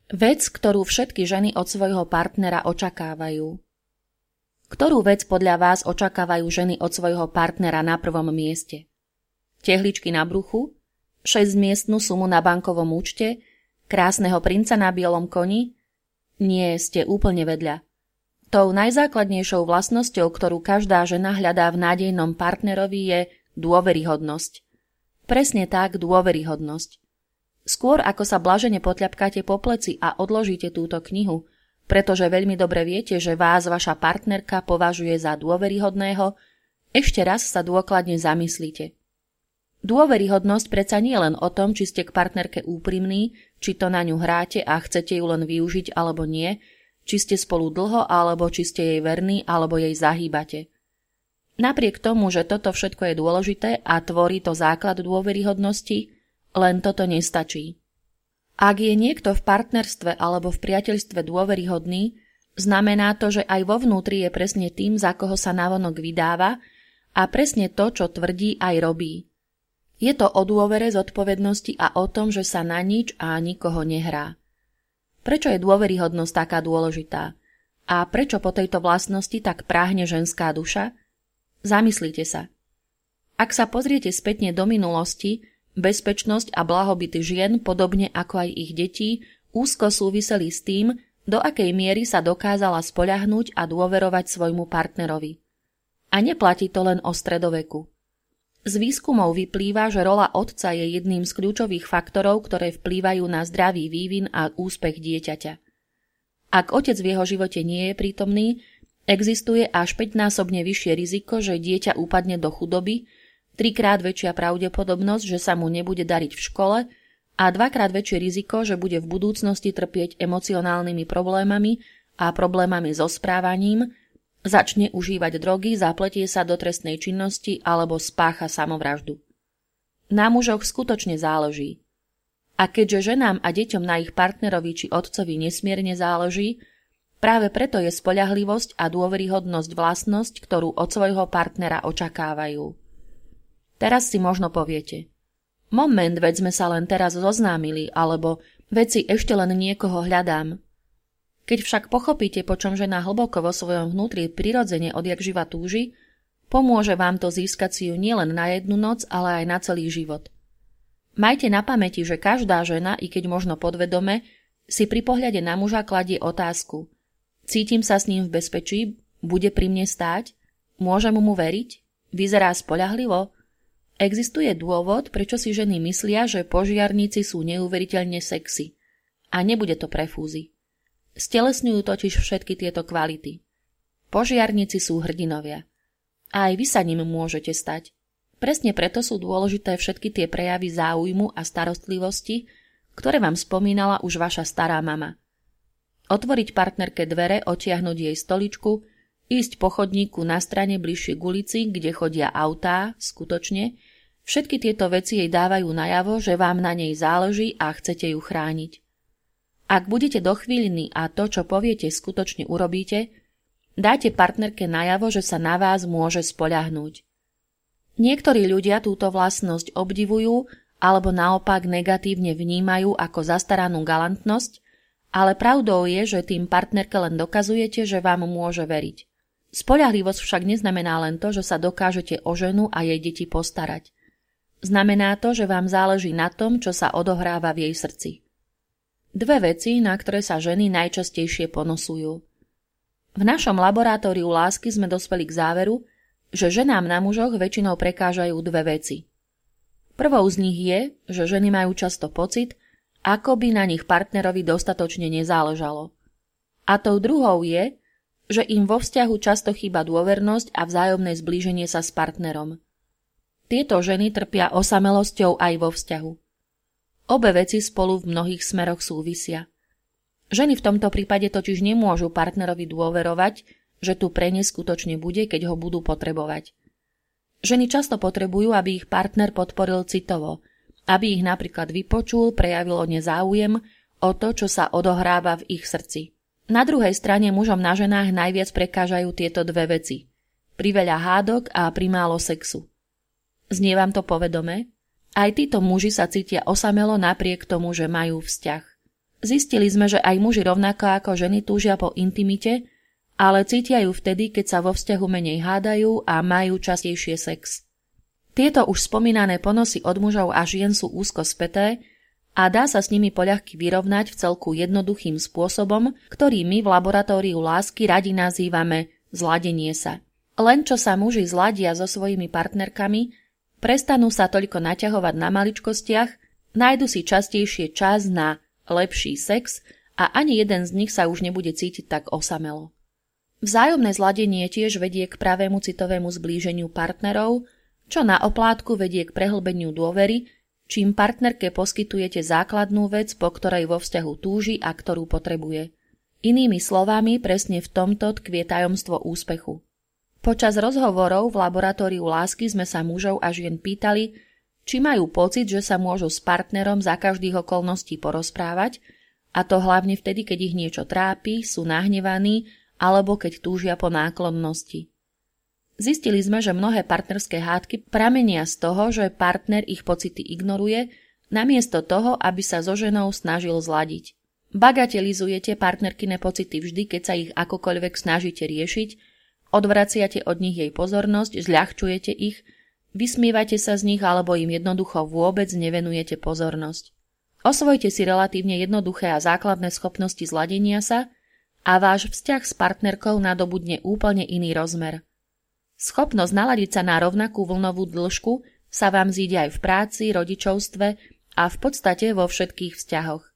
Vec, ktorú všetky ženy od svojho partnera očakávajú. Ktorú vec podľa vás očakávajú ženy od svojho partnera na prvom mieste? Tehličky na bruchu? 6-miestnu sumu na bankovom účte? Krásneho princa na bielom koni? Nie, ste úplne vedľa. Tou najzákladnejšou vlastnosťou, ktorú každá žena hľadá v nádejnom partnerovi, je dôveryhodnosť. Presne tak, dôveryhodnosť. Skôr ako sa blažene potľapkáte po pleci a odložíte túto knihu, pretože veľmi dobre viete, že vás vaša partnerka považuje za dôveryhodného, ešte raz sa dôkladne zamyslite. Dôveryhodnosť predsa nie len o tom, či ste k partnerke úprimní, či to na ňu hráte a chcete ju len využiť alebo nie, či ste spolu dlho alebo či ste jej verní alebo jej zahýbate. Napriek tomu, že toto všetko je dôležité a tvorí to základ dôveryhodnosti, len toto nestačí. Ak je niekto v partnerstve alebo v priateľstve dôveryhodný, znamená to, že aj vo vnútri je presne tým, za koho sa navonok vydáva a presne to, čo tvrdí, aj robí. Je to o dôvere, zodpovednosti a o tom, že sa na nič a nikoho nehrá. Prečo je dôveryhodnosť taká dôležitá? A prečo po tejto vlastnosti tak práhne ženská duša? Zamyslite sa. Ak sa pozriete spätne do minulosti, bezpečnosť a blahobyt žien, podobne ako aj ich detí, úzko súviseli s tým, do akej miery sa dokázala spoľahnúť a dôverovať svojmu partnerovi. A neplatí to len o stredoveku. Z výskumov vyplýva, že rola otca je jedným z kľúčových faktorov, ktoré vplývajú na zdravý vývin a úspech dieťaťa. Ak otec v jeho živote nie je prítomný, existuje až 5-násobne vyššie riziko, že dieťa upadne do chudoby, 3-krát väčšia pravdepodobnosť, že sa mu nebude dariť v škole a 2-krát väčšie riziko, že bude v budúcnosti trpieť emocionálnymi problémami a problémami so správaním, začne užívať drogy, zapletie sa do trestnej činnosti alebo spácha samovraždu. Na mužoch skutočne záleží. A keďže ženám a deťom na ich partnerovi či otcovi nesmierne záleží, práve preto je spoľahlivosť a dôveryhodnosť vlastnosť, ktorú od svojho partnera očakávajú. Teraz si možno poviete: moment, veď sme sa len teraz zoznámili, alebo veci ešte len niekoho hľadám. Keď však pochopíte, po čom žena hlboko vo svojom vnútri prirodzene odjakživa túži, pomôže vám to získať si ju nielen na jednu noc, ale aj na celý život. Majte na pamäti, že každá žena, i keď možno podvedome, si pri pohľade na muža kladie otázku: cítim sa s ním v bezpečí? Bude pri mne stáť? Môžem mu veriť? Vyzerá spoľahlivo? Existuje dôvod, prečo si ženy myslia, že požiarníci sú neuveriteľne sexy. A nebude to pre fúzy. Stelesňujú totiž všetky tieto kvality. Požiarníci sú hrdinovia. A aj vy sa ním môžete stať. Presne preto sú dôležité všetky tie prejavy záujmu a starostlivosti, ktoré vám spomínala už vaša stará mama. Otvoriť partnerke dvere, otiahnuť jej stoličku, ísť po chodníku na strane bližšie k ulici, kde chodia autá, skutočne, všetky tieto veci jej dávajú najavo, že vám na nej záleží a chcete ju chrániť. Ak budete dochvíľní a to, čo poviete, skutočne urobíte, dáte partnerke najavo, že sa na vás môže spoľahnúť. Niektorí ľudia túto vlastnosť obdivujú alebo naopak negatívne vnímajú ako zastaranú galantnosť, ale pravdou je, že tým partnerke len dokazujete, že vám môže veriť. Spoľahlivosť však neznamená len to, že sa dokážete o ženu a jej deti postarať. Znamená to, že vám záleží na tom, čo sa odohráva v jej srdci. Dve veci, na ktoré sa ženy najčastejšie ponosujú. V našom laboratóriu lásky sme dospeli k záveru, že ženám na mužoch väčšinou prekážajú dve veci. Prvou z nich je, že ženy majú často pocit, ako by na nich partnerovi dostatočne nezáležalo. A tou druhou je, že im vo vzťahu často chýba dôvernosť a vzájomné zblíženie sa s partnerom. Tieto ženy trpia osamelosťou aj vo vzťahu. Obe veci spolu v mnohých smeroch súvisia. Ženy v tomto prípade totiž nemôžu partnerovi dôverovať, že tu pre ne skutočne bude, keď ho budú potrebovať. Ženy často potrebujú, aby ich partner podporil citovo, aby ich napríklad vypočul, prejavil o ne záujem o to, čo sa odohráva v ich srdci. Na druhej strane mužom na ženách najviac prekážajú tieto dve veci. Priveľa hádok a primálo sexu. Znie vám to povedomé? Aj títo muži sa cítia osamelo napriek tomu, že majú vzťah. Zistili sme, že aj muži rovnako ako ženy túžia po intimite, ale cítia ju vtedy, keď sa vo vzťahu menej hádajú a majú častejšie sex. Tieto už spomínané ponosy od mužov a žien sú úzko späté a dá sa s nimi poľahky vyrovnať v celku jednoduchým spôsobom, ktorý my v laboratóriu lásky radi nazývame zladenie sa. Len čo sa muži zladia so svojimi partnerkami, prestanú sa toľko naťahovať na maličkostiach, nájdu si častejšie čas na lepší sex a ani jeden z nich sa už nebude cítiť tak osamelo. Vzájomné zladenie tiež vedie k pravému citovému zblíženiu partnerov, čo na oplátku vedie k prehlbeniu dôvery, čím partnerke poskytujete základnú vec, po ktorej vo vzťahu túži a ktorú potrebuje. Inými slovami, presne v tomto tkvie tajomstvo úspechu. Počas rozhovorov v laboratóriu lásky sme sa mužov a žien pýtali, či majú pocit, že sa môžu s partnerom za každých okolností porozprávať, a to hlavne vtedy, keď ich niečo trápi, sú nahnevaní alebo keď túžia po náklonnosti. Zistili sme, že mnohé partnerské hádky pramenia z toho, že partner ich pocity ignoruje, namiesto toho, aby sa so ženou snažil zladiť. Bagatelizujete partnerkine pocity vždy, keď sa ich akokoľvek snažíte riešiť, odvraciate od nich jej pozornosť, zľahčujete ich, vysmievate sa z nich alebo im jednoducho vôbec nevenujete pozornosť. Osvojte si relatívne jednoduché a základné schopnosti zladenia sa a váš vzťah s partnerkou nadobudne úplne iný rozmer. Schopnosť naladiť sa na rovnakú vlnovú dĺžku sa vám zíde aj v práci, rodičovstve a v podstate vo všetkých vzťahoch.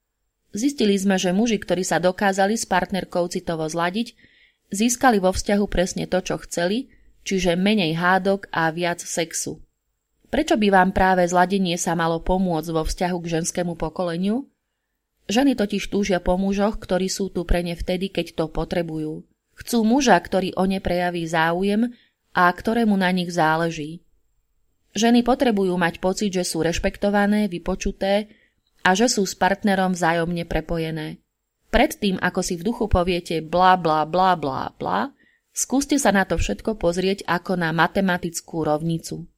Zistili sme, že muži, ktorí sa dokázali s partnerkou citovo zladiť, získali vo vzťahu presne to, čo chceli, čiže menej hádok a viac sexu. Prečo by vám práve zladenie sa malo pomôcť vo vzťahu k ženskému pokoleniu? Ženy totiž túžia po mužoch, ktorí sú tu pre ne vtedy, keď to potrebujú. Chcú muža, ktorý o ne prejaví záujem a ktorému na nich záleží. Ženy potrebujú mať pocit, že sú rešpektované, vypočuté a že sú s partnerom vzájomne prepojené. Predtým, ako si v duchu poviete bla bla bla bla bla, skúste sa na to všetko pozrieť ako na matematickú rovnicu.